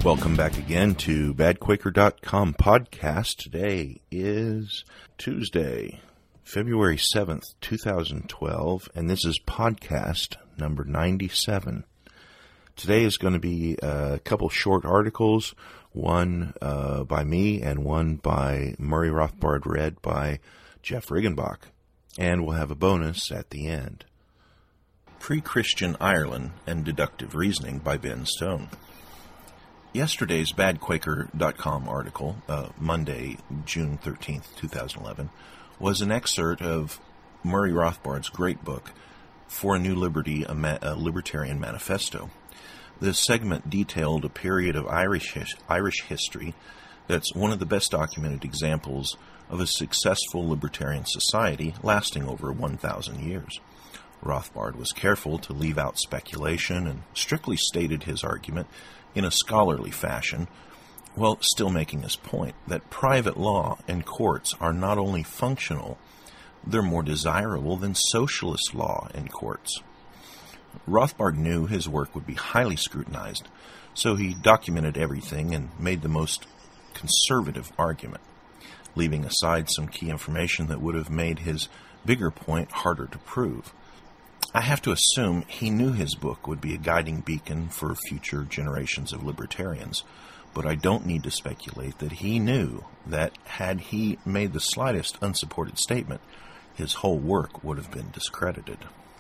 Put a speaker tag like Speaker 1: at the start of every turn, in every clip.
Speaker 1: Welcome back again to badquaker.com podcast. Today is Tuesday, February 7th, 2012, and this is podcast number 97. Today is going to be a couple short articles, one by me and one by Murray Rothbard, read by Jeff Riggenbach, and we'll have a bonus at the end. Pre-Christian Ireland and Deductive Reasoning by Ben Stone. Yesterday's badquaker.com article, Monday, June 13th, 2011, was an excerpt of Murray Rothbard's great book, For a New Liberty, a Libertarian Manifesto. This segment detailed a period of Irish history that's one of the best documented examples of a successful libertarian society lasting over 1,000 years. Rothbard was careful to leave out speculation and strictly stated his argument in a scholarly fashion, while still making his point that private law and courts are not only functional, they're more desirable than socialist law and courts. Rothbard knew his work would be highly scrutinized, so he documented everything and made the most conservative argument, leaving aside some key information that would have made his bigger point harder to prove. I have to assume he knew his book would be a guiding beacon for future generations of libertarians, but I don't need to speculate that he knew that had he made the slightest unsupported statement, his whole work would have been discredited.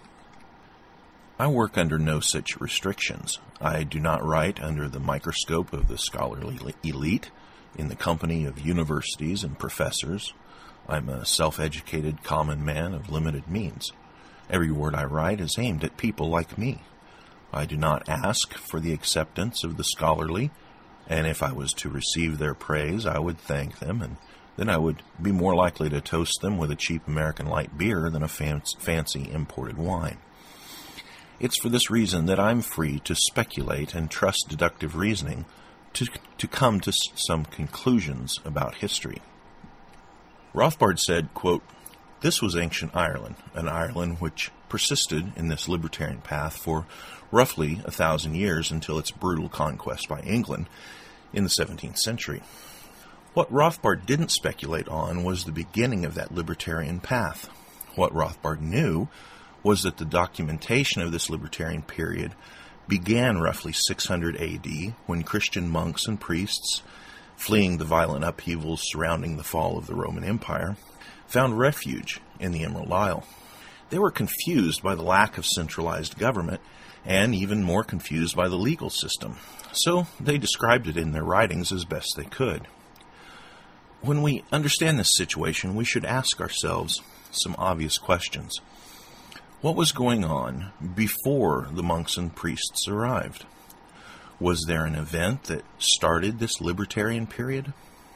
Speaker 1: I work under no such restrictions. I do not write under the microscope of the scholarly elite, in the company of universities and professors. I'm a self-educated common man of limited means. Every word I write is aimed at people like me. I do not ask for the acceptance of the scholarly, and if I was to receive their praise, I would thank them, and then I would be more likely to toast them with a cheap American light beer than a fancy imported wine. It's for this reason that I'm free to speculate and trust deductive reasoning to come to some conclusions about history. Rothbard said, quote, "This was ancient Ireland, an Ireland which persisted in this libertarian path for roughly 1,000 years until its brutal conquest by England in the 17th century. What Rothbard didn't speculate on was the beginning of that libertarian path. What Rothbard knew was that the documentation of this libertarian period began roughly 600 AD, when Christian monks and priests, fleeing the violent upheavals surrounding the fall of the Roman Empire, found refuge in the Emerald Isle. They were confused by the lack of centralized government, and even more confused by the legal system, so they described it in their writings as best they could. When we understand this situation, we should ask ourselves some obvious questions. What was going on before the monks and priests arrived? Was there an event that started this libertarian period?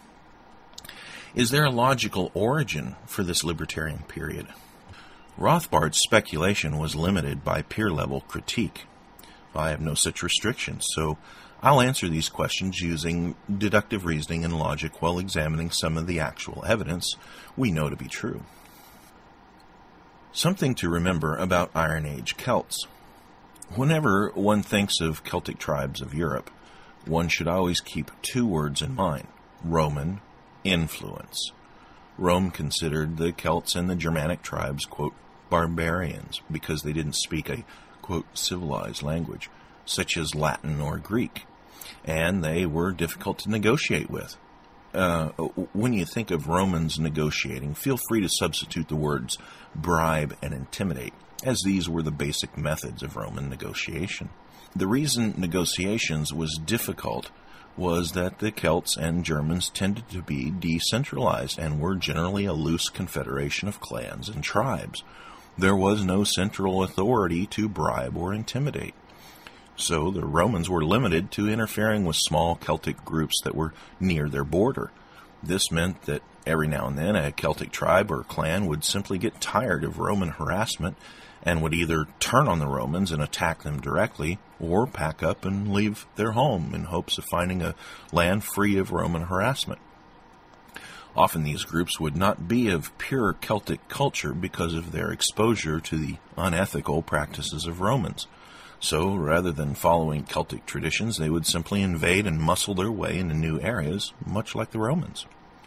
Speaker 1: Is there a logical origin for this libertarian period? Rothbard's speculation was limited by peer-level critique. I have no such restrictions, so I'll answer these questions using deductive reasoning and logic while examining some of the actual evidence we know to be true. Something to remember about Iron Age Celts. Whenever one thinks of Celtic tribes of Europe, one should always keep two words in mind: Roman influence. Rome considered the Celts and the Germanic tribes, quote, barbarians, because they didn't speak a, quote, civilized language, such as Latin or Greek, and they were difficult to negotiate with. When you think of Romans negotiating, feel free to substitute the words bribe and intimidate, as these were the basic methods of Roman negotiation. The reason negotiations was difficult was that the Celts and Germans tended to be decentralized and were generally a loose confederation of clans and tribes. There was no central authority to bribe or intimidate. So the Romans were limited to interfering with small Celtic groups that were near their border. This meant that every now and then a Celtic tribe or clan would simply get tired of Roman harassment and would either turn on the Romans and attack them directly, or pack up and leave their home in hopes of finding a land free of Roman harassment. Often these groups would not be of pure Celtic culture because of their exposure to the unethical practices of Romans. So, rather than following Celtic traditions, they would simply invade and muscle their way into new areas, much like the Romans.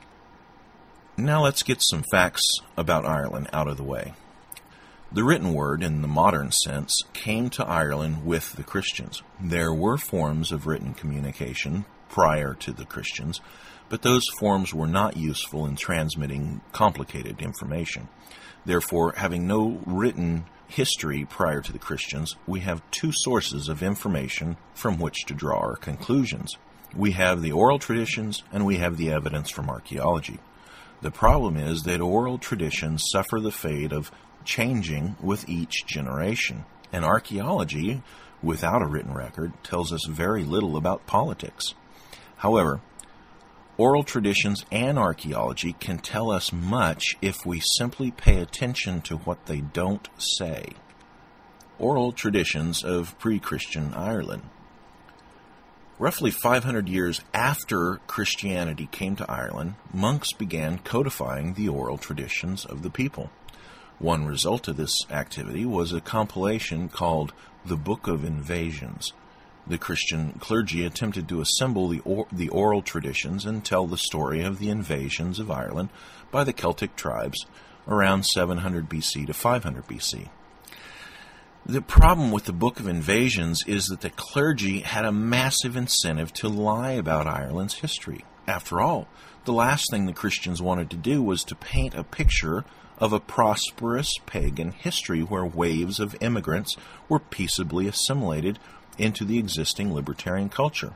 Speaker 1: Now let's get some facts about Ireland out of the way. The written word, in the modern sense, came to Ireland with the Christians. There were forms of written communication prior to the Christians, but those forms were not useful in transmitting complicated information. Therefore, having no written history prior to the Christians, we have two sources of information from which to draw our conclusions. We have the oral traditions, and we have the evidence from archaeology. The problem is that oral traditions suffer the fate of changing with each generation, and archaeology, without a written record, tells us very little about politics. However, oral traditions and archaeology can tell us much if we simply pay attention to what they don't say. Oral traditions of pre-Christian Ireland. Roughly 500 years after Christianity came to Ireland, monks began codifying the oral traditions of the people. One result of this activity was a compilation called the Book of Invasions. The Christian clergy attempted to assemble the oral traditions and tell the story of the invasions of Ireland by the Celtic tribes around 700 BC to 500 BC. The problem with the Book of Invasions is that the clergy had a massive incentive to lie about Ireland's history. After all, the last thing the Christians wanted to do was to paint a picture of a prosperous pagan history where waves of immigrants were peaceably assimilated into the existing libertarian culture.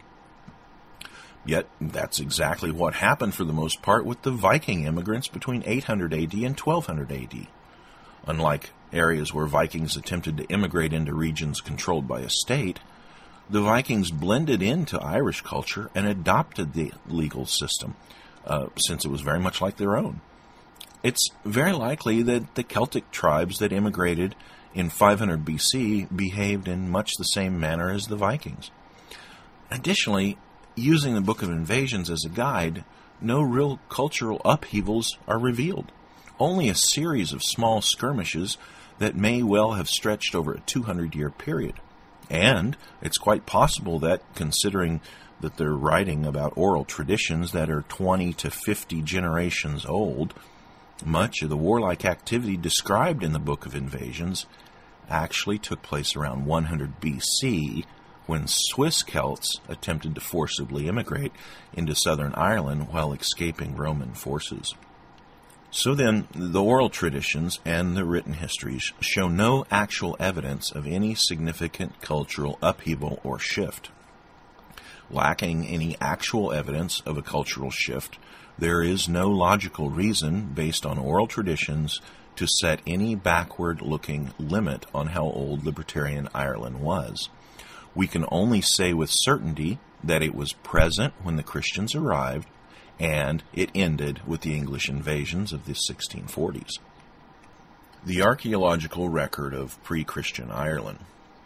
Speaker 1: Yet, that's exactly what happened for the most part with the Viking immigrants between 800 AD and 1200 AD. Unlike areas where Vikings attempted to immigrate into regions controlled by a state, the Vikings blended into Irish culture and adopted the legal system, since it was very much like their own. It's very likely that the Celtic tribes that immigrated in 500 BC behaved in much the same manner as the Vikings. Additionally, using the Book of Invasions as a guide, no real cultural upheavals are revealed. Only a series of small skirmishes that may well have stretched over a 200-year period. And it's quite possible that, considering that they're writing about oral traditions that are 20 to 50 generations old, much of the warlike activity described in the Book of Invasions actually took place around 100 BC, when Swiss Celts attempted to forcibly immigrate into southern Ireland while escaping Roman forces. So then, the oral traditions and the written histories show no actual evidence of any significant cultural upheaval or shift. Lacking any actual evidence of a cultural shift, there is no logical reason, based on oral traditions, to set any backward-looking limit on how old libertarian Ireland was. We can only say with certainty that it was present when the Christians arrived, and it ended with the English invasions of the 1640s. The archaeological record of pre-Christian Ireland.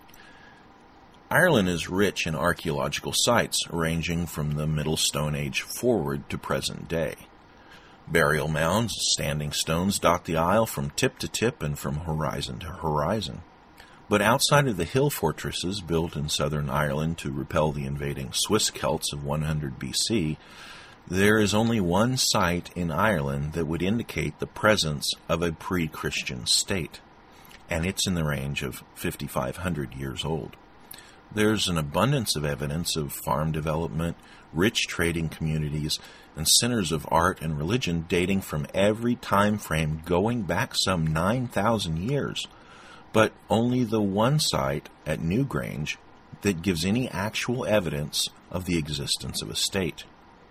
Speaker 1: Ireland is rich in archaeological sites ranging from the Middle Stone Age forward to present day. Burial mounds, standing stones dot the isle from tip to tip and from horizon to horizon. But outside of the hill fortresses built in southern Ireland to repel the invading Swiss Celts of 100 BC, there is only one site in Ireland that would indicate the presence of a pre-Christian state, and it's in the range of 5,500 years old. There's an abundance of evidence of farm development, rich trading communities, and centers of art and religion dating from every time frame going back some 9,000 years, but only the one site at Newgrange that gives any actual evidence of the existence of a state.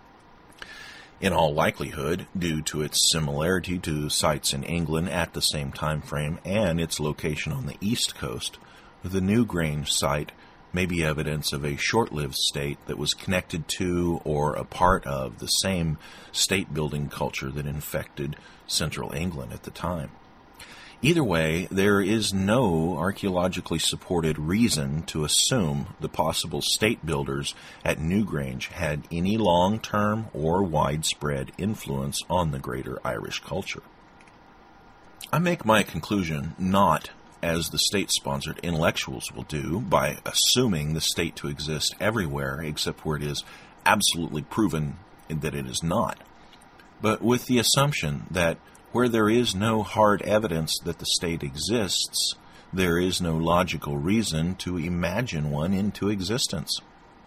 Speaker 1: In all likelihood, due to its similarity to sites in England at the same time frame and its location on the east coast, the Newgrange site may be evidence of a short-lived state that was connected to or a part of the same state-building culture that infected central England at the time. Either way, there is no archaeologically supported reason to assume the possible state builders at Newgrange had any long-term or widespread influence on the greater Irish culture. I make my conclusion not as the state-sponsored intellectuals will do, by assuming the state to exist everywhere except where it is absolutely proven that it is not, but with the assumption that where there is no hard evidence that the state exists, there is no logical reason to imagine one into existence.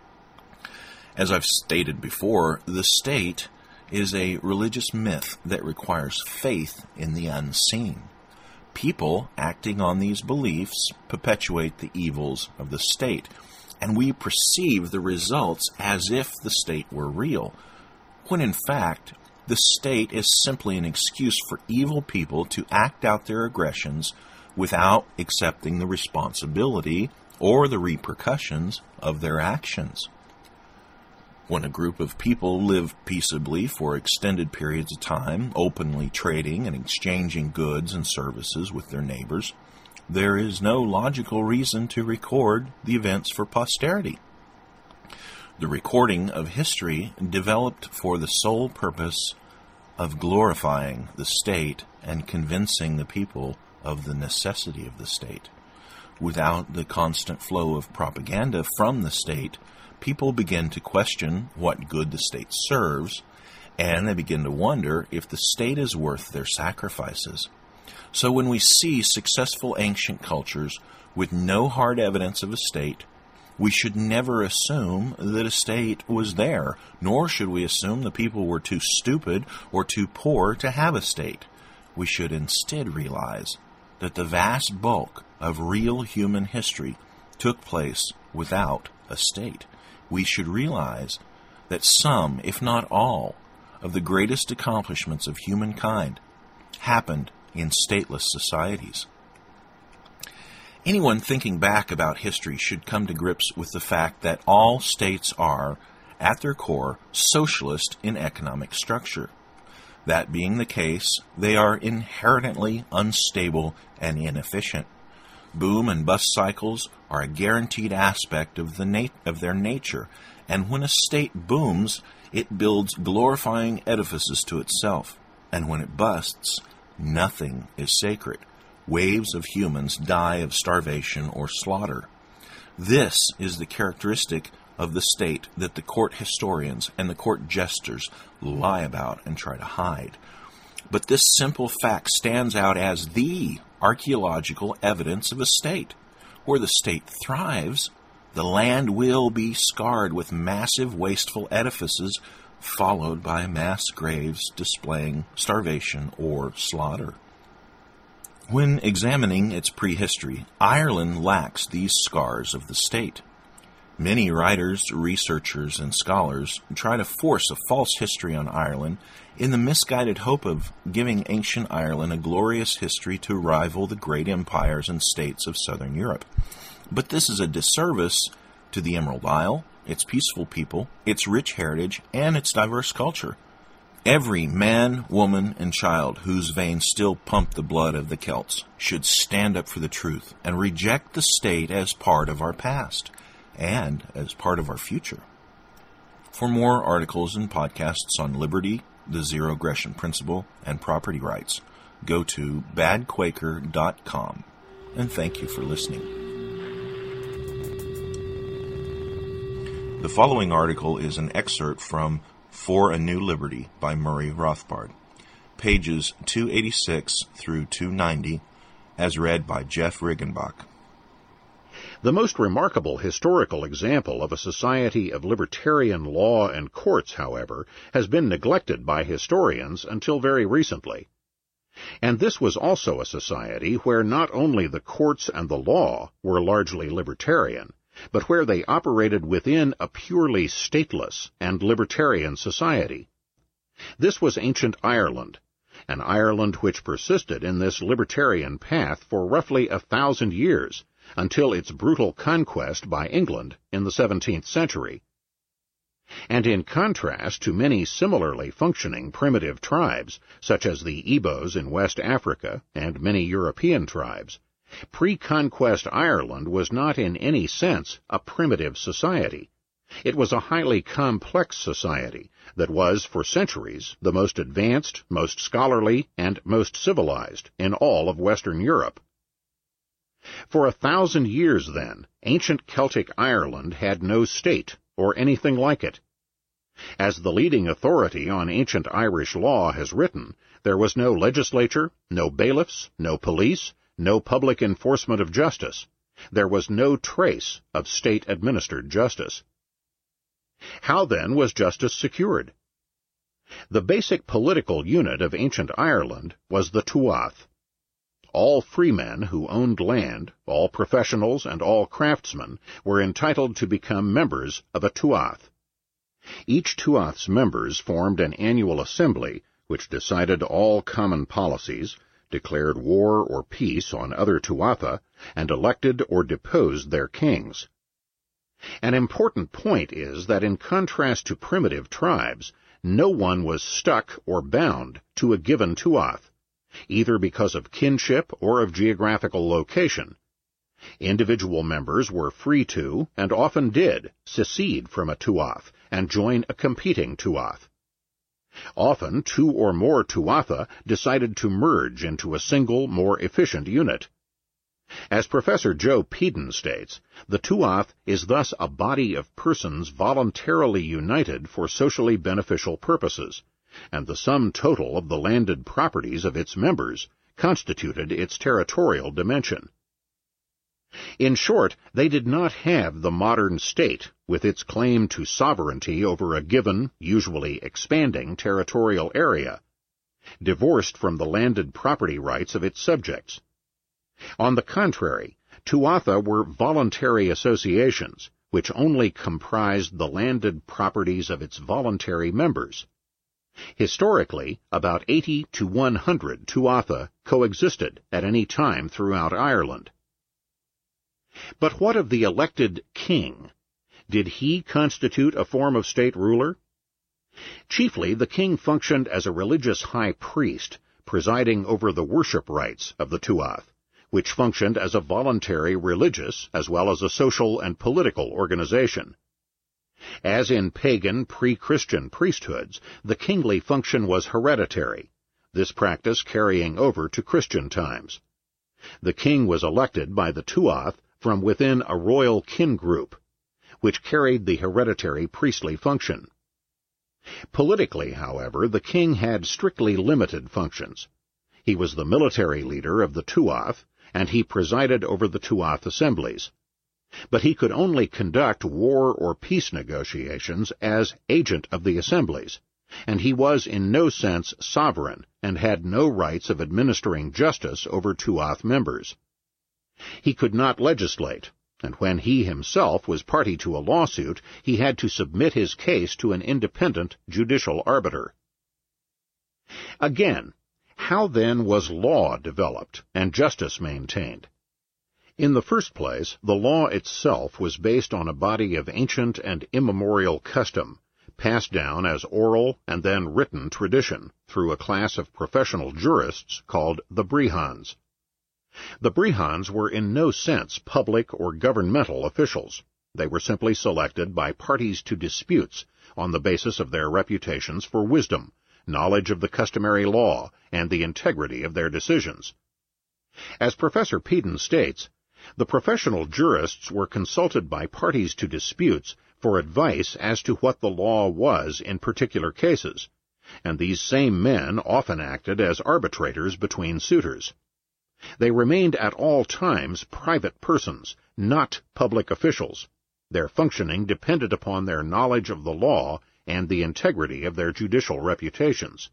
Speaker 1: As I've stated before, the state is a religious myth that requires faith in the unseen. People acting on these beliefs perpetuate the evils of the state, and we perceive the results as if the state were real, when in fact, the state is simply an excuse for evil people to act out their aggressions without accepting the responsibility or the repercussions of their actions. When a group of people live peaceably for extended periods of time, openly trading and exchanging goods and services with their neighbors, there is no logical reason to record the events for posterity. The recording of history developed for the sole purpose of glorifying the state and convincing the people of the necessity of the state. Without the constant flow of propaganda from the state, people begin to question what good the state serves, and they begin to wonder if the state is worth their sacrifices. So when we see successful ancient cultures with no hard evidence of a state, we should never assume that a state was there, nor should we assume the people were too stupid or too poor to have a state. We should instead realize that the vast bulk of real human history took place without a state. We should realize that some, if not all, of the greatest accomplishments of humankind happened in stateless societies. Anyone thinking back about history should come to grips with the fact that all states are, at their core, socialist in economic structure. That being the case, they are inherently unstable and inefficient. Boom and bust cycles are a guaranteed aspect of their nature, and when a state booms, it builds glorifying edifices to itself, and when it busts, nothing is sacred. Waves of humans die of starvation or slaughter. This is the characteristic of the state that the court historians and the court jesters lie about and try to hide. But this simple fact stands out as the archaeological evidence of a state. Where the state thrives, the land will be scarred with massive wasteful edifices, followed by mass graves displaying starvation or slaughter. When examining its prehistory, Ireland lacks these scars of the state. Many writers, researchers, and scholars try to force a false history on Ireland in the misguided hope of giving ancient Ireland a glorious history to rival the great empires and states of southern Europe. But this is a disservice to the Emerald Isle, its peaceful people, its rich heritage, and its diverse culture. Every man, woman, and child whose veins still pump the blood of the Celts should stand up for the truth and reject the state as part of our past and as part of our future. For more articles and podcasts on liberty, the Zero Aggression Principle, and property rights, go to badquaker.com. And thank you for listening. The following article is an excerpt from For a New Liberty by Murray Rothbard, pages 286 through 290, as read by Jeff Riggenbach.
Speaker 2: The most remarkable historical example of a society of libertarian law and courts, however, has been neglected by historians until very recently. And this was also a society where not only the courts and the law were largely libertarian, but where they operated within a purely stateless and libertarian society. This was ancient Ireland, an Ireland which persisted in this libertarian path for roughly 1,000 years, until its brutal conquest by England in the 17th century. And in contrast to many similarly functioning primitive tribes, such as the Igbos in West Africa and many European tribes, pre-conquest Ireland was not in any sense a primitive society. It was a highly complex society that was, for centuries, the most advanced, most scholarly, and most civilized in all of Western Europe. For 1,000 years, then, ancient Celtic Ireland had no state, or anything like it. As the leading authority on ancient Irish law has written, there was no legislature, no bailiffs, no police, no public enforcement of justice. There was no trace of state-administered justice. How, then, was justice secured? The basic political unit of ancient Ireland was the Tuath. All freemen who owned land, all professionals and all craftsmen, were entitled to become members of a Tuath. Each Tuath's members formed an annual assembly which decided all common policies, declared war or peace on other Tuatha, and elected or deposed their kings. An important point is that in contrast to primitive tribes, no one was stuck or bound to a given Tuath, either because of kinship or of geographical location. Individual members were free to, and often did, secede from a Tuath and join a competing Tuath. Often, two or more Tuatha decided to merge into a single, more efficient unit. As Professor Joe Peden states, the Tuath is thus a body of persons voluntarily united for socially beneficial purposes, and the sum total of the landed properties of its members constituted its territorial dimension. In short, they did not have the modern state with its claim to sovereignty over a given, usually expanding, territorial area, divorced from the landed property rights of its subjects. On the contrary, Tuatha were voluntary associations, which only comprised the landed properties of its voluntary members. Historically, about 80 to 100 Tuatha coexisted at any time throughout Ireland. But what of the elected king? Did he constitute a form of state ruler? Chiefly, the king functioned as a religious high priest, presiding over the worship rites of the Tuath, which functioned as a voluntary religious as well as a social and political organization. As in pagan pre-Christian priesthoods, the kingly function was hereditary, this practice carrying over to Christian times. The king was elected by the Tuath from within a royal kin group, which carried the hereditary priestly function. Politically, however, the king had strictly limited functions. He was the military leader of the Tuath, and he presided over the Tuath assemblies. But he could only conduct war or peace negotiations as agent of the assemblies, and he was in no sense sovereign and had no rights of administering justice over Tuath members. He could not legislate, and when he himself was party to a lawsuit, he had to submit his case to an independent judicial arbiter. Again, how then was law developed and justice maintained? In the first place, the law itself was based on a body of ancient and immemorial custom, passed down as oral and then written tradition through a class of professional jurists called the brehons. The brehons were in no sense public or governmental officials. They were simply selected by parties to disputes on the basis of their reputations for wisdom, knowledge of the customary law, and the integrity of their decisions. As Professor Peden states, the professional jurists were consulted by parties to disputes for advice as to what the law was in particular cases, and these same men often acted as arbitrators between suitors. They remained at all times private persons, not public officials. Their functioning depended upon their knowledge of the law and the integrity of their judicial reputations.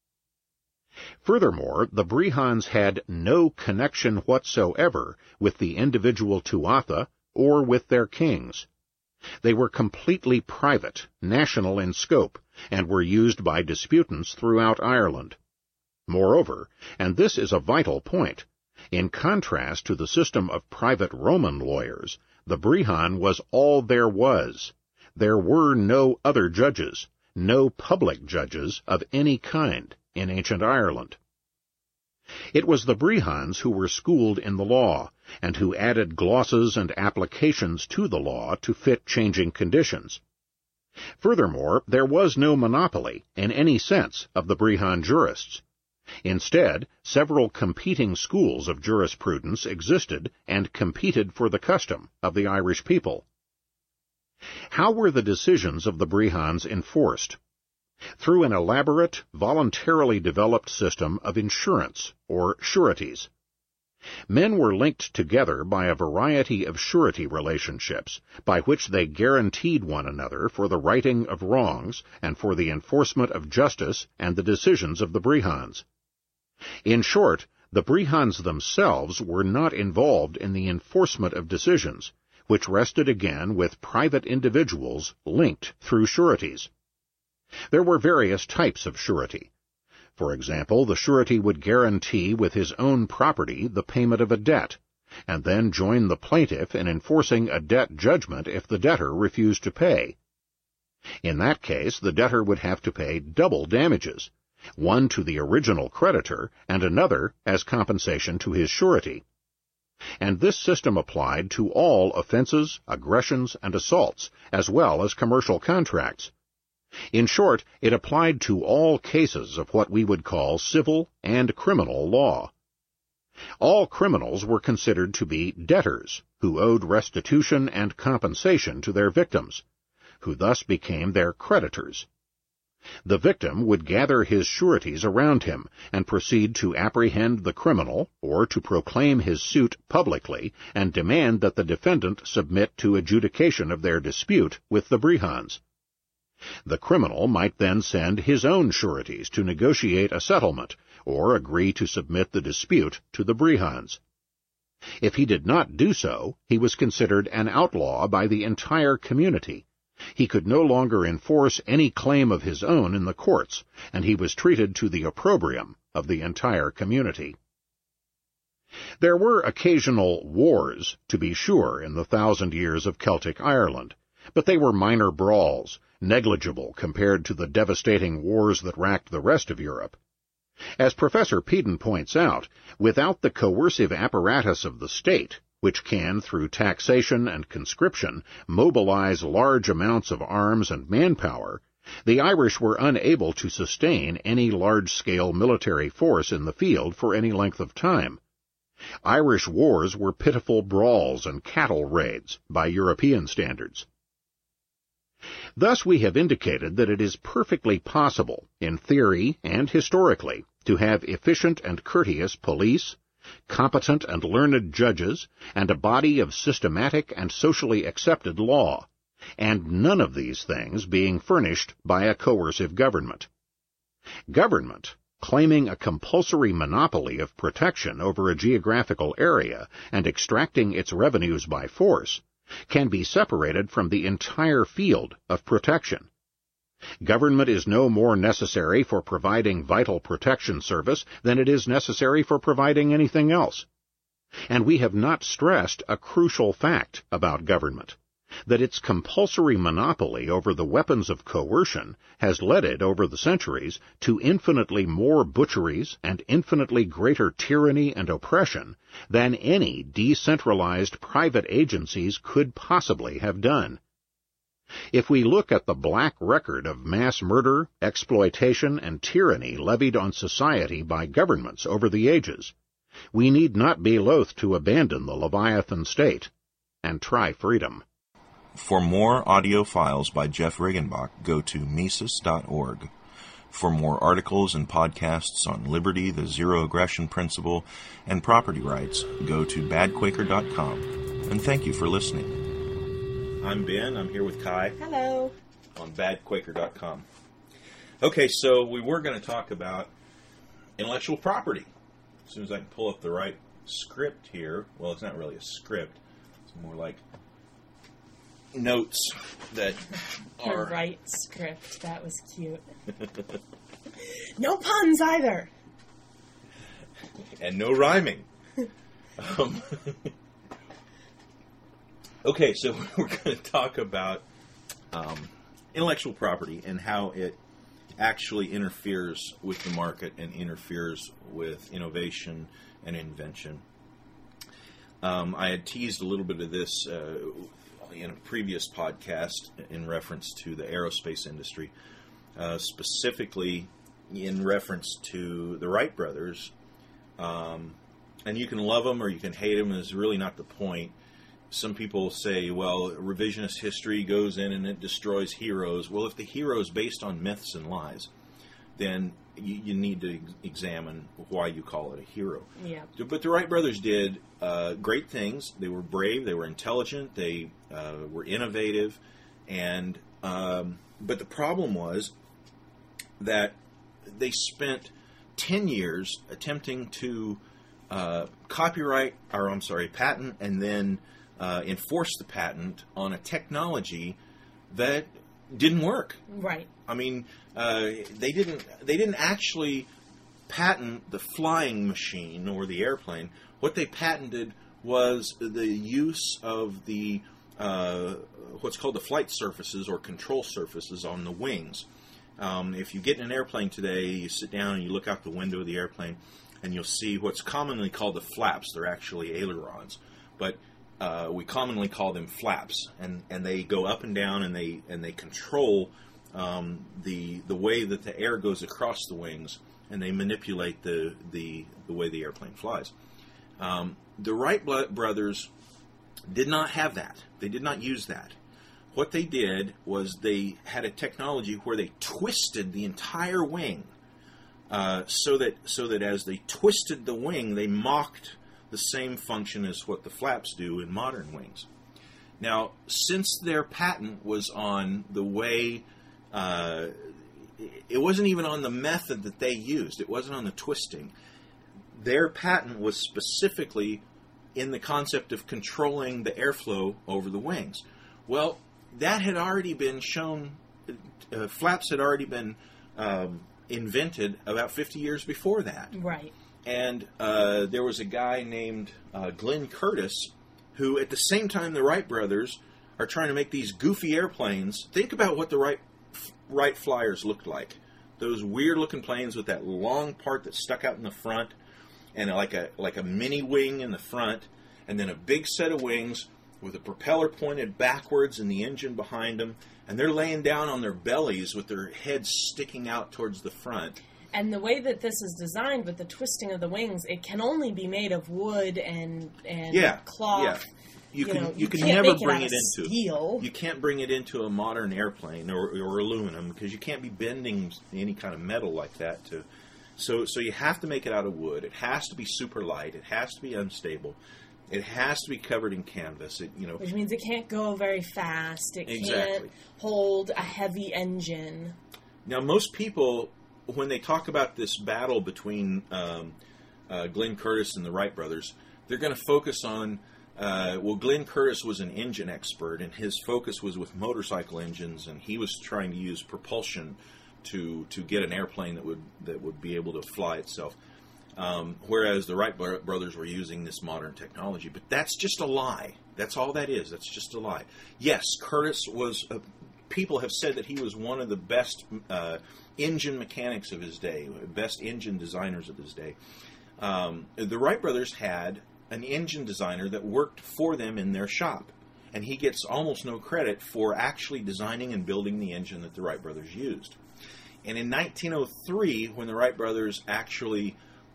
Speaker 2: Furthermore, the brehons had no connection whatsoever with the individual Tuatha or with their kings. They were completely private, national in scope, and were used by disputants throughout Ireland. Moreover, and this is a vital point, in contrast to the system of private Roman lawyers, the brehon was all there was. There were no other judges, no public judges of any kind in ancient Ireland. It was the brehons who were schooled in the law, and who added glosses and applications to the law to fit changing conditions. Furthermore, there was no monopoly, in any sense, of the brehon jurists. Instead, several competing schools of jurisprudence existed and competed for the custom of the Irish people. How were the decisions of the brehons enforced? Through an elaborate, voluntarily developed system of insurance, or sureties. Men were linked together by a variety of surety relationships, by which they guaranteed one another for the righting of wrongs and for the enforcement of justice and the decisions of the brehons. In short, the brehons themselves were not involved in the enforcement of decisions, which rested again with private individuals linked through sureties. There were various types of surety. For example, the surety would guarantee with his own property the payment of a debt, and then join the plaintiff in enforcing a debt judgment if the debtor refused to pay. In that case, the debtor would have to pay double damages, one to the original creditor and another as compensation to his surety. And this system applied to all offenses, aggressions, and assaults, as well as commercial contracts. In short, it applied to all cases of what we would call civil and criminal law. All criminals were considered to be debtors, who owed restitution and compensation to their victims, who thus became their creditors. The victim would gather his sureties around him and proceed to apprehend the criminal or to proclaim his suit publicly and demand that the defendant submit to adjudication of their dispute with the brehons. The criminal might then send his own sureties to negotiate a settlement or agree to submit the dispute to the brehons. If he did not do so, he was considered an outlaw by the entire community. He could no longer enforce any claim of his own in the courts, and he was treated to the opprobrium of the entire community. There were occasional wars, to be sure, in the 1,000 years of Celtic Ireland, but they were minor brawls, negligible compared to the devastating wars that racked the rest of Europe. As Professor Peden points out, without the coercive apparatus of the state, which can, through taxation and conscription, mobilize large amounts of arms and manpower, the Irish were unable to sustain any large-scale military force in the field for any length of time. Irish wars were pitiful brawls and cattle raids by European standards. Thus we have indicated that it is perfectly possible, in theory and historically, to have efficient and courteous police, competent and learned judges, and a body of systematic and socially accepted law, and none of these things being furnished by a coercive government. Government, claiming a compulsory monopoly of protection over a geographical area and extracting its revenues by force, can be separated from the entire field of protection. Government is no more necessary for providing vital protection service than it is necessary for providing anything else. And we have not stressed a crucial fact about government, that its compulsory monopoly over the weapons of coercion has led it over the centuries to infinitely more butcheries and infinitely greater tyranny and oppression than any decentralized private agencies could possibly have done. If we look at the black record of mass murder, exploitation, and tyranny levied on society by governments over the ages, we need not be loath to abandon the Leviathan state and try freedom.
Speaker 1: For more audio files by Jeff Riggenbach, go to Mises.org. For more articles and podcasts on liberty, the zero aggression principle, and property rights, go to badquaker.com. And thank you for listening. I'm Ben. I'm here with Kai.
Speaker 3: Hello.
Speaker 1: On badquaker.com. Okay, so we were going to talk about intellectual property. As soon as I can pull up the right script here. Well, it's not really a script. It's more like notes that are...
Speaker 3: The right script. That was cute. No puns either.
Speaker 1: And no rhyming. Okay, so we're going to talk about intellectual property and how it actually interferes with the market and interferes with innovation and invention. I had teased a little bit of this in a previous podcast in reference to the aerospace industry, specifically in reference to the Wright brothers. And you can love them or you can hate them, is really not the point. Some people say, well, revisionist history goes in and it destroys heroes. Well, if the hero is based on myths and lies, then you need to examine why you call it a hero.
Speaker 3: Yeah.
Speaker 1: But the Wright brothers did great things. They were brave. They were intelligent. They were innovative. And but the problem was that they spent 10 years attempting to patent and then enforce the patent on a technology that didn't work.
Speaker 3: Right.
Speaker 1: I mean, they didn't actually patent the flying machine or the airplane. What they patented was the use of the what's called the flight surfaces or control surfaces on the wings. If you get in an airplane today, you sit down and you look out the window of the airplane, and you'll see what's commonly called the flaps. They're actually ailerons, but we commonly call them flaps, and they go up and down, and they control the way that the air goes across the wings, and they manipulate the way the airplane flies. The Wright brothers did not have that. They did not use that. What they did was they had a technology where they twisted the entire wing, so that as they twisted the wing, they mocked the same function as what the flaps do in modern wings. Now, since their patent was on the way, it wasn't even on the method that they used. It wasn't on the twisting. Their patent was specifically in the concept of controlling the airflow over the wings. Well, that had already been shown. Flaps had already been invented about 50 years before that.
Speaker 3: Right.
Speaker 1: And there was a guy named Glenn Curtiss who, at the same time the Wright brothers are trying to make these goofy airplanes. Think about what the Wright Flyers looked like. Those weird-looking planes with that long part that stuck out in the front, and like a mini wing in the front, and then a big set of wings with a propeller pointed backwards and the engine behind them, and they're laying down on their bellies with their heads sticking out towards the front.
Speaker 3: And the way that this is designed with the twisting of the wings, it can only be made of wood and cloth.
Speaker 1: Yeah. You can never bring it into steel. You can't bring it into a modern airplane or aluminum, because you can't be bending any kind of metal like that. So you have to make it out of wood. It has to be super light. It has to be unstable. It has to be covered in canvas.
Speaker 3: Which means it can't go very fast. It
Speaker 1: exactly.
Speaker 3: Can't hold a heavy engine.
Speaker 1: Now, most people, when they talk about this battle between Glenn Curtiss and the Wright brothers, they're going to focus on, Glenn Curtiss was an engine expert, and his focus was with motorcycle engines, and he was trying to use propulsion to get an airplane that would be able to fly itself. Whereas the Wright brothers were using this modern technology. But that's just a lie. That's all that is. That's just a lie. Yes, Curtiss was... people have said that he was one of the best engine mechanics of his day, best engine designers of his day. The Wright brothers had an engine designer that worked for them in their shop. And he gets almost no credit for actually designing and building the engine that the Wright brothers used. And in 1903, when the Wright brothers actually...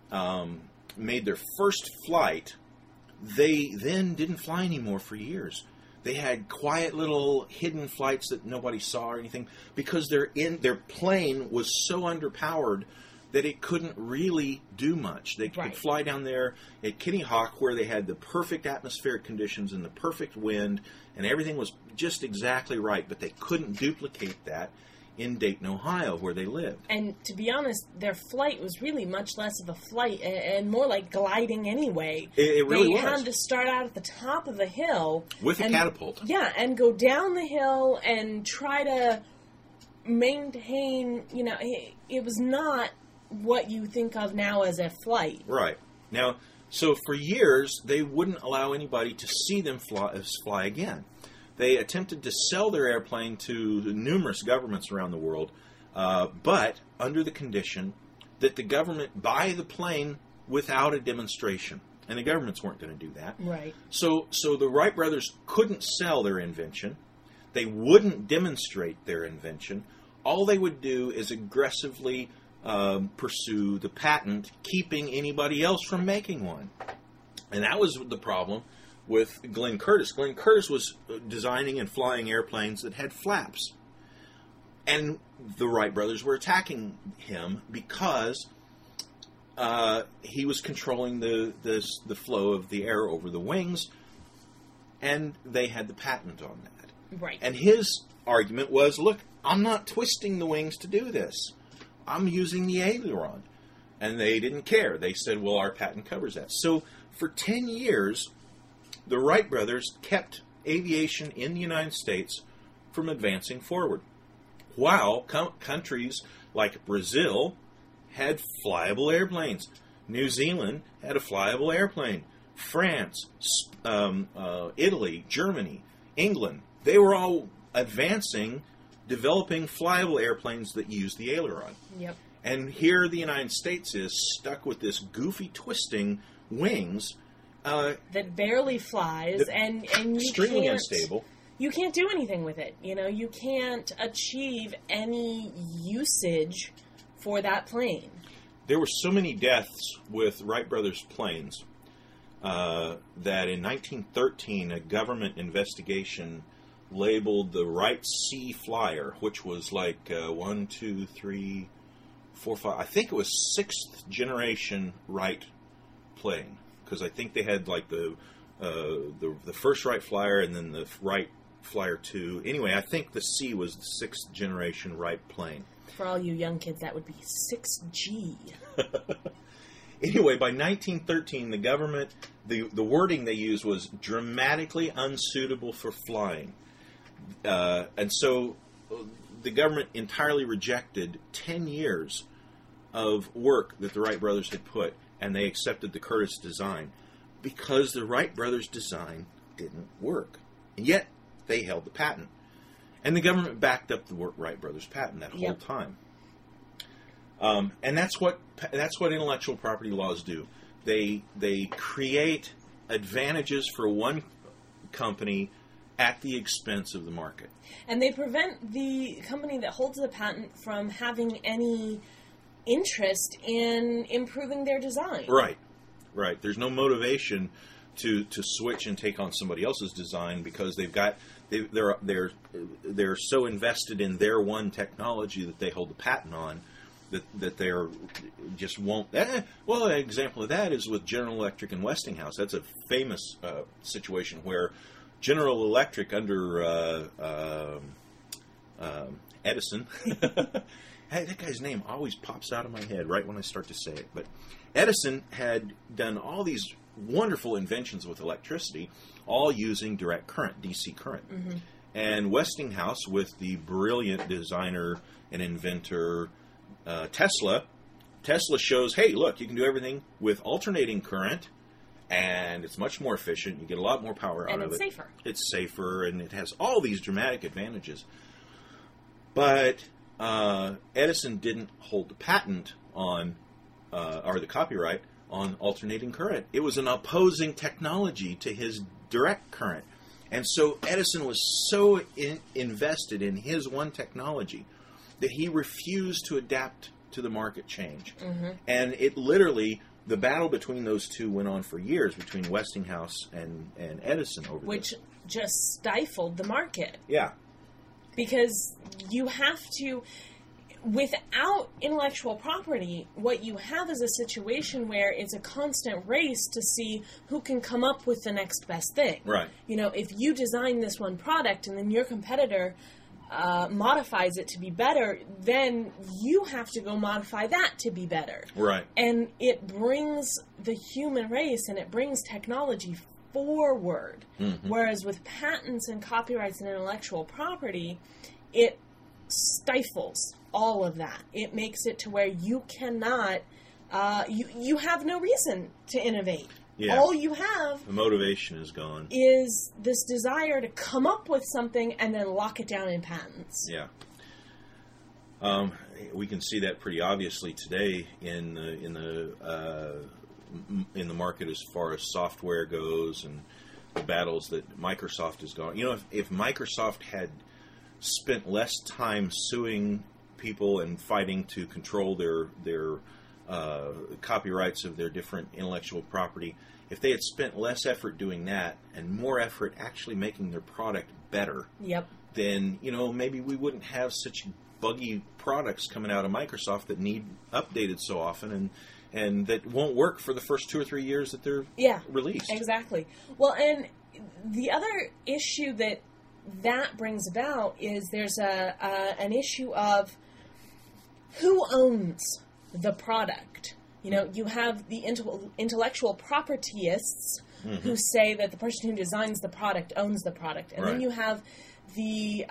Speaker 1: made their first flight, they then didn't fly anymore for years. They had quiet little hidden flights that nobody saw or anything, because their plane was so underpowered that it couldn't really do much. They could fly down there at Kitty Hawk, where they had the perfect atmospheric conditions and the perfect wind, and everything was just exactly right, but they couldn't duplicate that in Dayton, Ohio, where they lived.
Speaker 3: And to be honest, their flight was really much less of a flight and more like gliding anyway.
Speaker 1: It really was.
Speaker 3: They had to start out at the top of the hill.
Speaker 1: With a catapult.
Speaker 3: Yeah, and go down the hill and try to maintain, it was not what you think of now as a flight.
Speaker 1: Right. Now, so for years, they wouldn't allow anybody to see them fly again. They attempted to sell their airplane to numerous governments around the world, but under the condition that the government buy the plane without a demonstration. And the governments weren't going to do that.
Speaker 3: Right.
Speaker 1: So the Wright brothers couldn't sell their invention. They wouldn't demonstrate their invention. All they would do is aggressively pursue the patent, keeping anybody else from making one. And that was the problem with Glenn Curtiss. Glenn Curtiss was designing and flying airplanes that had flaps. And the Wright brothers were attacking him because he was controlling the flow of the air over the wings, and they had the patent on that.
Speaker 3: Right.
Speaker 1: And his argument was, look, I'm not twisting the wings to do this. I'm using the aileron. And they didn't care. They said, well, our patent covers that. So for 10 years, the Wright brothers kept aviation in the United States from advancing forward, while countries like Brazil had flyable airplanes. New Zealand had a flyable airplane. France, Italy, Germany, England, they were all advancing, developing flyable airplanes that used the aileron.
Speaker 3: Yep.
Speaker 1: And here the United States is stuck with this goofy twisting wings
Speaker 3: that barely flies, and you
Speaker 1: extremely
Speaker 3: can't,
Speaker 1: unstable.
Speaker 3: You can't do anything with it. You know, you can't achieve any usage for that plane.
Speaker 1: There were so many deaths with Wright brothers planes that in 1913 a government investigation labeled the Wright C Flyer, which was like 1, 2, 3, 4, 5. I think it was 6th generation Wright plane, because I think they had like the first Wright Flyer and then the Wright Flyer 2. Anyway, I think the C was the 6th generation Wright plane.
Speaker 3: For all you young kids, that would be 6G.
Speaker 1: Anyway, by 1913, the government, the wording they used was dramatically unsuitable for flying. And so the government entirely rejected 10 years of work that the Wright brothers had put, and they accepted the Curtiss design because the Wright brothers design didn't work. And yet, they held the patent. And the government backed up the Wright brothers patent that whole time. And that's what intellectual property laws do. They create advantages for one company at the expense of the market.
Speaker 3: And they prevent the company that holds the patent from having any interest in improving their design.
Speaker 1: Right. There's no motivation to switch and take on somebody else's design because they're so invested in their one technology that they hold the patent on that they're just won't. Well, an example of that is with General Electric and Westinghouse. That's a famous situation where General Electric under Edison. Hey, that guy's name always pops out of my head right when I start to say it. But Edison had done all these wonderful inventions with electricity, all using direct current, DC current. Mm-hmm. And Westinghouse, with the brilliant designer and inventor Tesla shows, hey, look, you can do everything with alternating current, and it's much more efficient. You get a lot more power out of it.
Speaker 3: And it's safer.
Speaker 1: It's safer, and it has all these dramatic advantages. But Edison didn't hold the patent on, or the copyright on alternating current. It was an opposing technology to his direct current. And so Edison was so invested in his one technology that he refused to adapt to the market change. Mm-hmm. And it literally, the battle between those two went on for years, between Westinghouse and Edison over
Speaker 3: Which
Speaker 1: this.
Speaker 3: just stifled the market.
Speaker 1: Yeah.
Speaker 3: Because you have to, without intellectual property, what you have is a situation where it's a constant race to see who can come up with the next best thing.
Speaker 1: Right.
Speaker 3: You know, if you design this one product and then your competitor modifies it to be better, then you have to go modify that to be better.
Speaker 1: Right.
Speaker 3: And it brings the human race and it brings technology forward. Mm-hmm. Whereas with patents and copyrights and intellectual property, it stifles all of that. It makes it to where you cannot, you have no reason to innovate.
Speaker 1: Yeah.
Speaker 3: All you have,
Speaker 1: the motivation is gone,
Speaker 3: is this desire to come up with something and then lock it down in patents.
Speaker 1: Yeah. We can see that pretty obviously today in the market as far as software goes and the battles that Microsoft has gone. You know, if Microsoft had spent less time suing people and fighting to control their copyrights of their different intellectual property, if they had spent less effort doing that and more effort actually making their product better,
Speaker 3: Yep.
Speaker 1: then, maybe we wouldn't have such buggy products coming out of Microsoft that need updated so often and that won't work for the first 2 or 3 years that they're released.
Speaker 3: Exactly. Well, and the other issue that brings about is there's an issue of who owns the product. You have the intellectual propertyists who say that the person who designs the product owns the product. And then you have the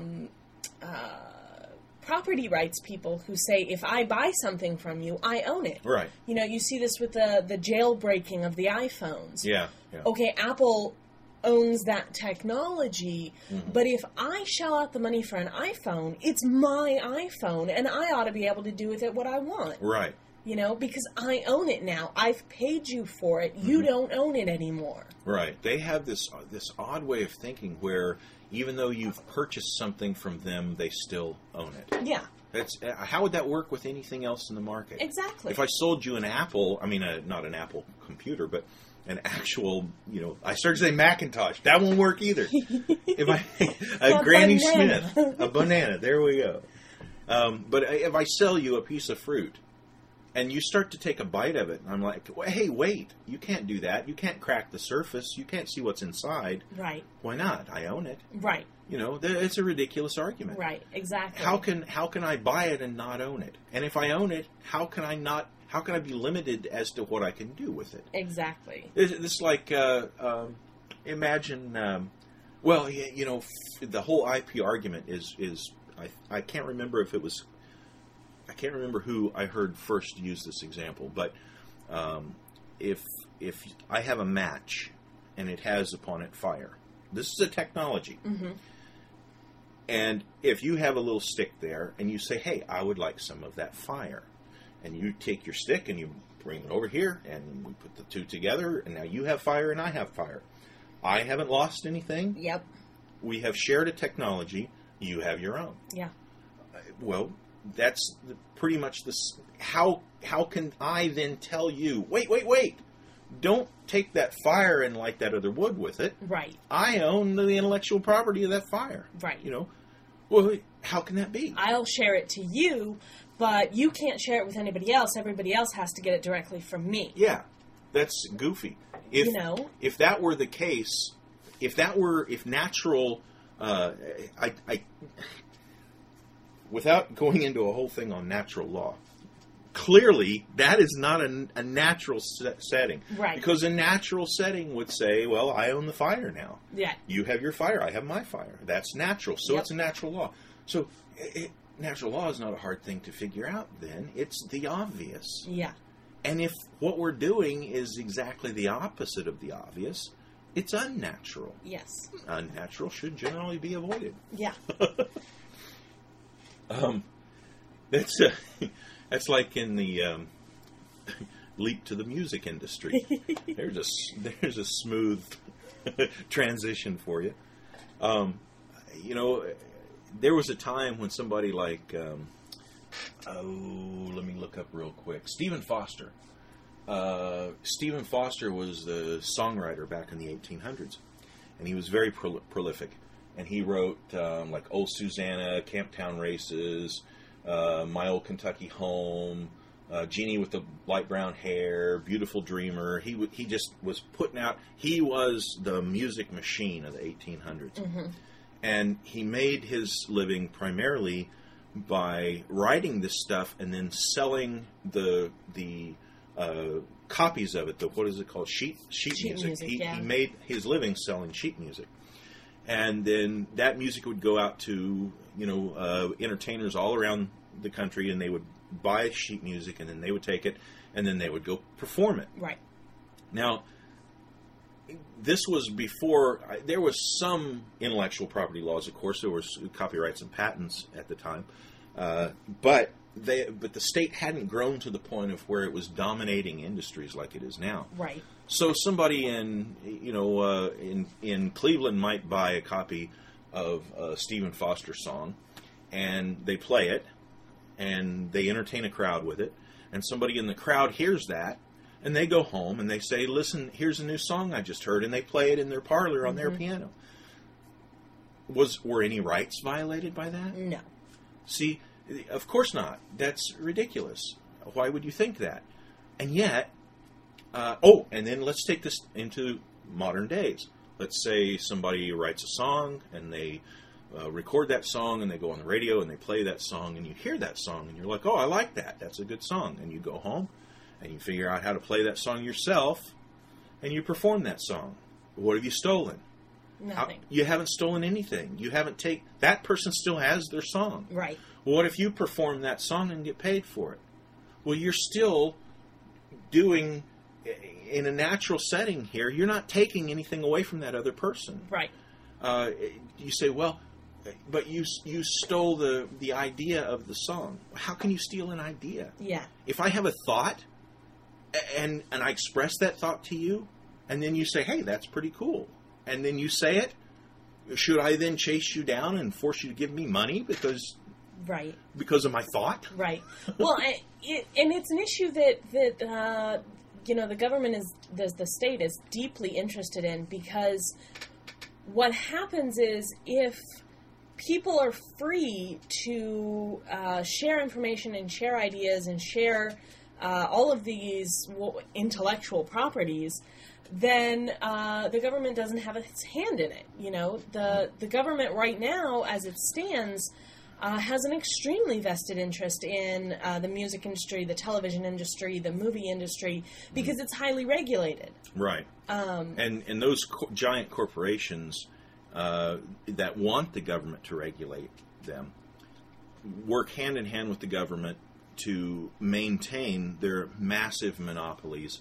Speaker 3: property rights people who say, if I buy something from you, I own it.
Speaker 1: Right.
Speaker 3: You see this with the jailbreaking of the iPhones.
Speaker 1: Yeah.
Speaker 3: Okay, Apple owns that technology, but if I shell out the money for an iPhone, it's my iPhone, and I ought to be able to do with it what I want.
Speaker 1: Right.
Speaker 3: Because I own it now. I've paid you for it. You don't own it anymore.
Speaker 1: Right. They have this odd way of thinking where even though you've purchased something from them, they still own it.
Speaker 3: Yeah.
Speaker 1: How would that work with anything else in the market?
Speaker 3: Exactly.
Speaker 1: If I sold you an Apple, not an Apple computer, but an actual, I started to say Macintosh. That won't work either. A Granny
Speaker 3: banana.
Speaker 1: Smith, a banana. There we go. But if I sell you a piece of fruit, and you start to take a bite of it, and I'm like, hey, wait, you can't do that. You can't crack the surface. You can't see what's inside.
Speaker 3: Right.
Speaker 1: Why not? I own it.
Speaker 3: Right.
Speaker 1: It's a ridiculous argument.
Speaker 3: Right, exactly.
Speaker 1: How can I buy it and not own it? And if I own it, how can I be limited as to what I can do with it?
Speaker 3: Exactly.
Speaker 1: It's like, imagine, the whole IP argument is I can't remember if it was, I can't remember who I heard first use this example, but if I have a match and it has upon it fire, this is a technology.
Speaker 3: Mm-hmm.
Speaker 1: And if you have a little stick there and you say, hey, I would like some of that fire, and you take your stick and you bring it over here and we put the two together, and now you have fire and I have fire. I haven't lost anything.
Speaker 3: Yep.
Speaker 1: We have shared a technology. You have your own.
Speaker 3: Yeah.
Speaker 1: Well, that's pretty much this. How can I then tell you, wait, don't take that fire and light that other wood with it.
Speaker 3: Right.
Speaker 1: I own the intellectual property of that fire.
Speaker 3: Right.
Speaker 1: Well, how can that be?
Speaker 3: I'll share it to you, but you can't share it with anybody else. Everybody else has to get it directly from me.
Speaker 1: Yeah, that's goofy. If that were the case, if natural, without going into a whole thing on natural law, clearly that is not a natural setting.
Speaker 3: Right.
Speaker 1: Because a natural setting would say, well, I own the fire now.
Speaker 3: Yeah.
Speaker 1: You have your fire, I have my fire. That's natural. So It's a natural law. So natural law is not a hard thing to figure out then. It's the obvious.
Speaker 3: Yeah.
Speaker 1: And if what we're doing is exactly the opposite of the obvious, it's unnatural.
Speaker 3: Yes.
Speaker 1: Unnatural should generally be avoided.
Speaker 3: Yeah.
Speaker 1: That's like in the leap to the music industry. There's a smooth transition for you. There was a time when somebody like, let me look up real quick. Stephen Foster. Stephen Foster was the songwriter back in the 1800s, and he was very prolific. And he wrote like Old Susanna, Camptown Races, My Old Kentucky Home, Jeannie with the Light Brown Hair, Beautiful Dreamer. He just was putting out. He was the music machine of the 1800s. Mm-hmm. And he made his living primarily by writing this stuff and then selling the copies of it. What is it called? Sheet music. He made his living selling sheet music. And then that music would go out to, entertainers all around the country, and they would buy sheet music, and then they would take it, and then they would go perform it.
Speaker 3: Right.
Speaker 1: Now, this was before, there was some intellectual property laws, of course. There was copyrights and patents at the time. But the state hadn't grown to the point of where it was dominating industries like it is now.
Speaker 3: Right.
Speaker 1: So somebody in Cleveland might buy a copy of a Stephen Foster song, and they play it, and they entertain a crowd with it, and somebody in the crowd hears that, and they go home and they say, listen, here's a new song I just heard, and they play it in their parlor on their piano. Were any rights violated by that?
Speaker 3: No.
Speaker 1: See, of course not. That's ridiculous. Why would you think that? And yet, and then let's take this into modern days. Let's say somebody writes a song, and they record that song, and they go on the radio, and they play that song, and you hear that song, and you're like, oh, I like that. That's a good song. And you go home, and you figure out how to play that song yourself, and you perform that song. What have you stolen?
Speaker 3: Nothing.
Speaker 1: You haven't stolen anything. You haven't that person still has their song.
Speaker 3: Right.
Speaker 1: Well, what if you perform that song and get paid for it? Well, you're still doing, in a natural setting here, you're not taking anything away from that other person.
Speaker 3: Right.
Speaker 1: You say, well, but you stole the idea of the song. How can you steal an idea?
Speaker 3: Yeah.
Speaker 1: If I have a thought, and I express that thought to you, and then you say, hey, that's pretty cool, and then you say it, should I then chase you down and force you to give me money because of my thought?
Speaker 3: Right. Well, and it's an issue that the government the state is deeply interested in, because what happens is if people are free to share information and share ideas and share all of these intellectual properties, then the government doesn't have its hand in it. The government right now, as it stands, has an extremely vested interest in the music industry, the television industry, the movie industry, because it's highly regulated.
Speaker 1: Right. And those giant corporations that want the government to regulate them work hand in hand with the government to maintain their massive monopolies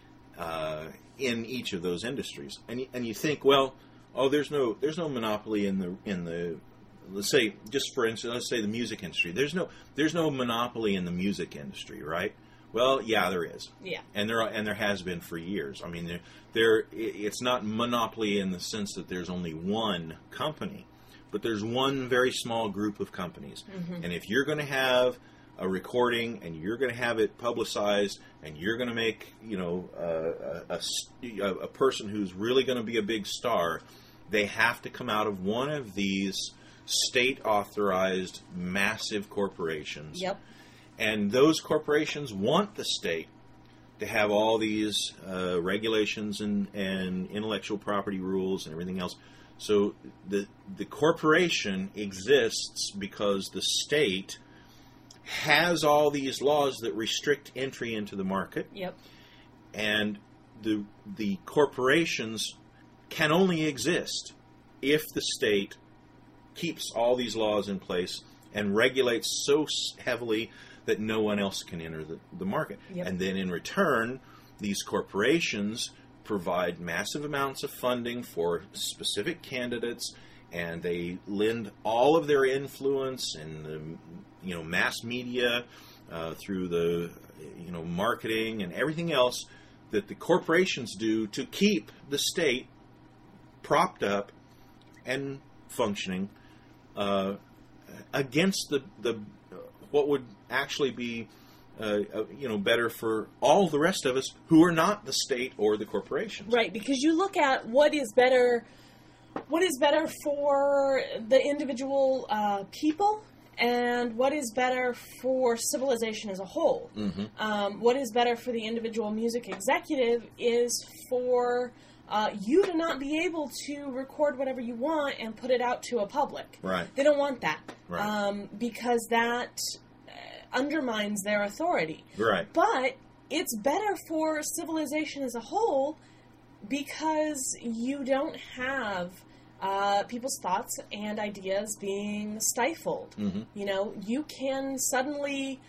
Speaker 1: in each of those industries. And you think, well, there's no monopoly in the let's say, just for instance, let's say the music industry. There's no monopoly in the music industry, right? Well, yeah, there is.
Speaker 3: Yeah.
Speaker 1: And there has been for years. I mean, it's not monopoly in the sense that there's only one company, but there's one very small group of companies. Mm-hmm. And if you're going to have a recording and you're going to have it publicized and you're going to make, a person who's really going to be a big star, they have to come out of one of these state-authorized massive corporations.
Speaker 3: Yep.
Speaker 1: And those corporations want the state to have all these regulations and intellectual property rules and everything else. So the corporation exists because the state has all these laws that restrict entry into the market.
Speaker 3: Yep. And
Speaker 1: the corporations can only exist if the state keeps all these laws in place and regulates so heavily that no one else can enter the market.
Speaker 3: Yep.
Speaker 1: And then in return, these corporations provide massive amounts of funding for specific candidates, and they lend all of their influence in the mass media through the marketing and everything else that the corporations do to keep the state propped up and functioning against the what would actually be better for all the rest of us who are not the state or the corporations.
Speaker 3: Right, because you look at what is better for the individual people, and what is better for civilization as a whole. Mm-hmm. What is better for the individual music executive is for you to not be able to record whatever you want and put it out to a public.
Speaker 1: Right.
Speaker 3: They don't want that.
Speaker 1: Right.
Speaker 3: Because that undermines their authority.
Speaker 1: Right.
Speaker 3: But it's better for civilization as a whole because you don't have people's thoughts and ideas being stifled.
Speaker 1: Mm-hmm.
Speaker 3: You can suddenly,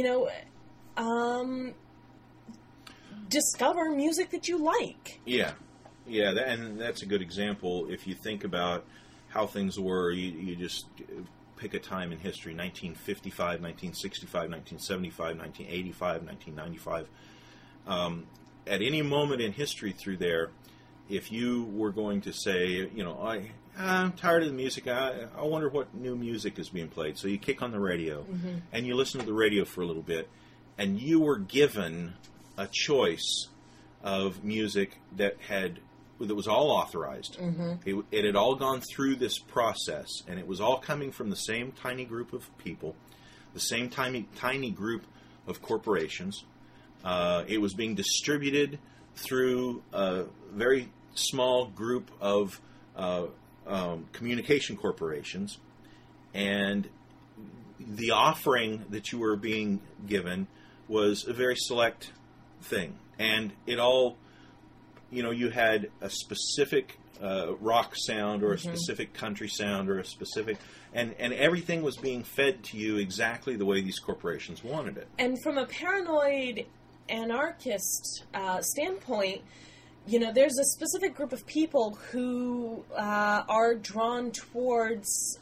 Speaker 3: discover music that you like.
Speaker 1: Yeah. Yeah, and that's a good example. If you think about how things were, you just pick a time in history, 1955, 1965, 1975, 1985, 1995. At any moment in history through there, if you were going to say, I'm tired of the music. I wonder what new music is being played. So you kick on the radio, and you listen to the radio for a little bit, and you were given a choice of music that was all authorized. It had all gone through this process, and it was all coming from the same tiny group of people, the same tiny group of corporations. It was being distributed through a very small group of communication corporations, and the offering that you were being given was a very select thing. And it all, you had a specific rock sound or a specific country sound or a specific... And everything was being fed to you exactly the way these corporations wanted it.
Speaker 3: And from a paranoid anarchist standpoint, there's a specific group of people who are drawn towards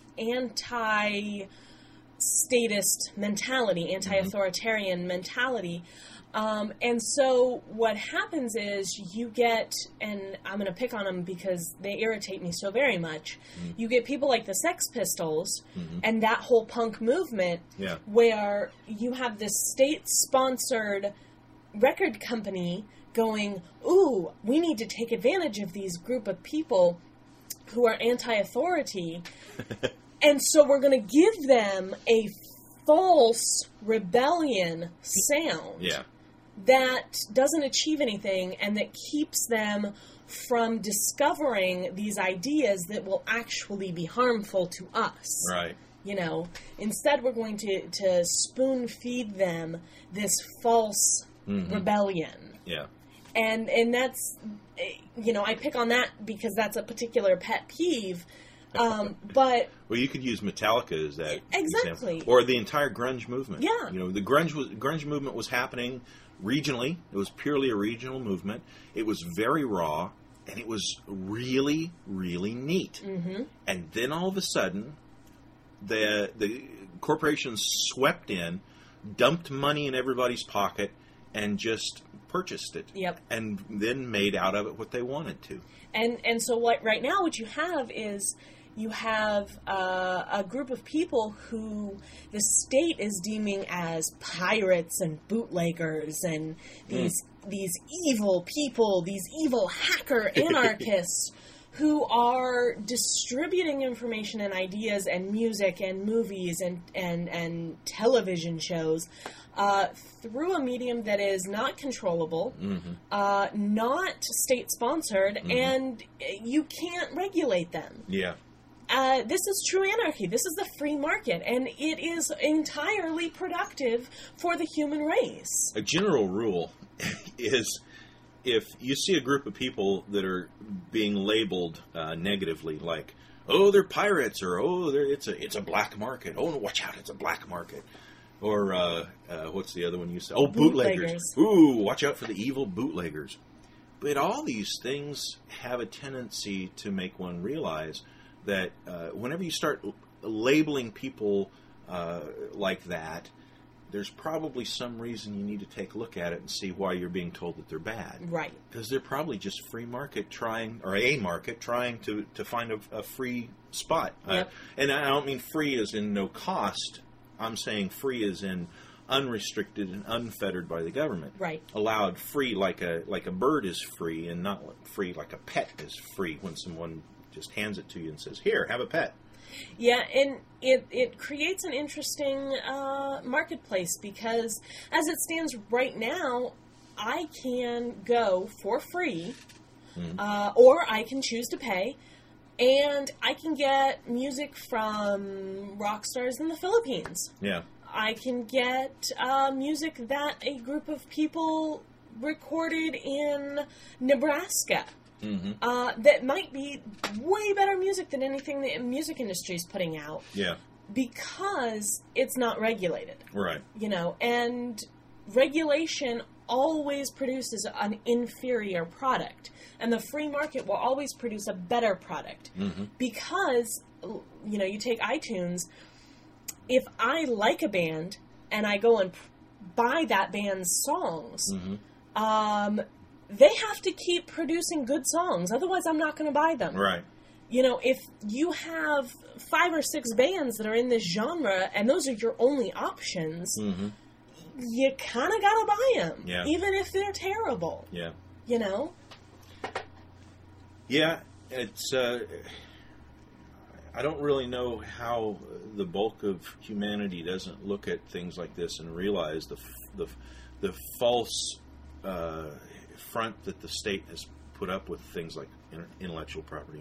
Speaker 3: anti-statist mentality, anti-authoritarian mentality. And so what happens is you get, and I'm going to pick on them because they irritate me so very much, you get people like the Sex Pistols and that whole punk movement where you have this state-sponsored record company going, ooh, we need to take advantage of these group of people who are anti-authority, and so we're going to give them a false rebellion sound that doesn't achieve anything and that keeps them from discovering these ideas that will actually be harmful to us.
Speaker 1: Right.
Speaker 3: Instead we're going to spoon feed them this false rebellion.
Speaker 1: Yeah.
Speaker 3: And that's, I pick on that because that's a particular pet peeve. But
Speaker 1: well, you could use Metallica as that
Speaker 3: exactly,
Speaker 1: example. Or the entire grunge movement.
Speaker 3: Yeah,
Speaker 1: the grunge movement was happening regionally. It was purely a regional movement. It was very raw, and it was really, really neat. And then all of a sudden, the corporations swept in, dumped money in everybody's pocket, and just purchased it.
Speaker 3: Yep.
Speaker 1: And then made out of it what they wanted to.
Speaker 3: And so right now what you have is you have a group of people who the state is deeming as pirates and bootleggers and these evil people, these evil hacker anarchists who are distributing information and ideas and music and movies and television shows through a medium that is not controllable, not state-sponsored, and you can't regulate them.
Speaker 1: Yeah.
Speaker 3: This is true anarchy. This is the free market, and it is entirely productive for the human race.
Speaker 1: A general rule is if you see a group of people that are being labeled negatively, like, oh, they're pirates, or oh, it's a black market. Oh, no, watch out, it's a black market. Or what's the other one you said? Oh, bootleggers. Ooh, watch out for the evil bootleggers. But all these things have a tendency to make one realize that whenever you start labeling people like that, there's probably some reason you need to take a look at it and see why you're being told that they're bad.
Speaker 3: Right.
Speaker 1: Because they're probably just a market trying to find a free spot.
Speaker 3: Yep.
Speaker 1: And I don't mean free as in no cost. I'm saying free as in unrestricted and unfettered by the government.
Speaker 3: Right.
Speaker 1: Allowed free like a bird is free, and not free like a pet is free when someone just hands it to you and says, here, have a pet.
Speaker 3: Yeah, and it creates an interesting marketplace because as it stands right now, I can go for free, or I can choose to pay, and I can get music from rock stars in the Philippines.
Speaker 1: Yeah.
Speaker 3: I can get music that a group of people recorded in Nebraska. That might be way better music than anything the music industry is putting out.
Speaker 1: Yeah.
Speaker 3: Because it's not regulated.
Speaker 1: Right.
Speaker 3: And regulation always produces an inferior product. And the free market will always produce a better product. Because, you take iTunes, if I like a band and I go and buy that band's songs, they have to keep producing good songs. Otherwise, I'm not going to buy them.
Speaker 1: Right.
Speaker 3: You know, if you have 5 or 6 bands that are in this genre, and those are your only options, you kind of gotta buy them, even if they're terrible.
Speaker 1: Yeah.
Speaker 3: You know?
Speaker 1: Yeah, it's... I don't really know how the bulk of humanity doesn't look at things like this and realize the false front that the state has put up with things like intellectual property.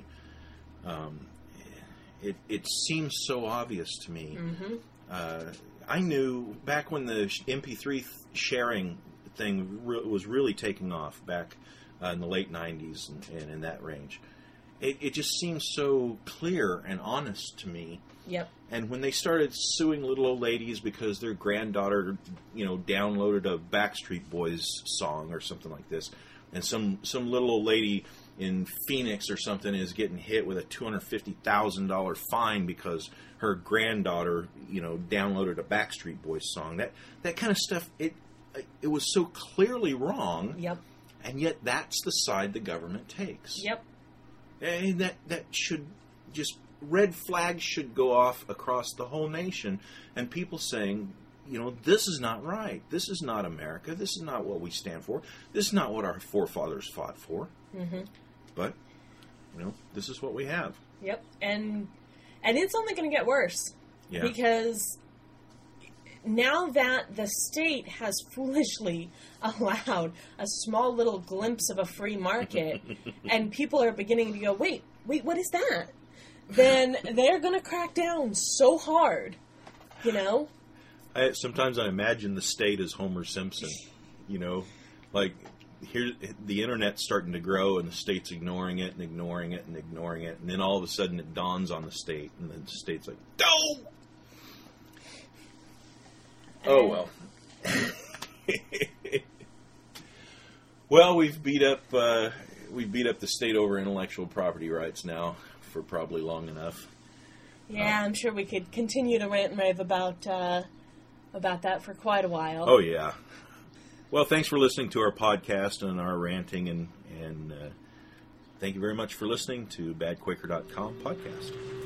Speaker 1: It seems so obvious to me. I knew back when the MP3 sharing thing was really taking off back in the late 90s and in that range. It just seems so clear and honest to me.
Speaker 3: Yep.
Speaker 1: And when they started suing little old ladies because their granddaughter, downloaded a Backstreet Boys song or something like this, and some little old lady in Phoenix or something is getting hit with a $250,000 fine because her granddaughter, downloaded a Backstreet Boys song. That kind of stuff. It was so clearly wrong.
Speaker 3: Yep.
Speaker 1: And yet that's the side the government takes.
Speaker 3: Yep.
Speaker 1: And that should just, red flags should go off across the whole nation, and people saying, this is not right. This is not America. This is not what we stand for. This is not what our forefathers fought for. But, this is what we have.
Speaker 3: Yep. And it's only going to get worse.
Speaker 1: Yeah.
Speaker 3: Because now that the state has foolishly allowed a small little glimpse of a free market, and people are beginning to go, wait, what is that? Then they're going to crack down so hard,
Speaker 1: Sometimes I imagine the state as Homer Simpson, like here the internet's starting to grow and the state's ignoring it and ignoring it and ignoring it, and then all of a sudden it dawns on the state, and the state's like, no! Oh, well. Well, we've beat up the state over intellectual property rights now for probably long enough.
Speaker 3: Yeah, I'm sure we could continue to rant and rave about that for quite a while.
Speaker 1: Oh, yeah. Well, thanks for listening to our podcast and our ranting, and thank you very much for listening to BadQuaker.com podcast.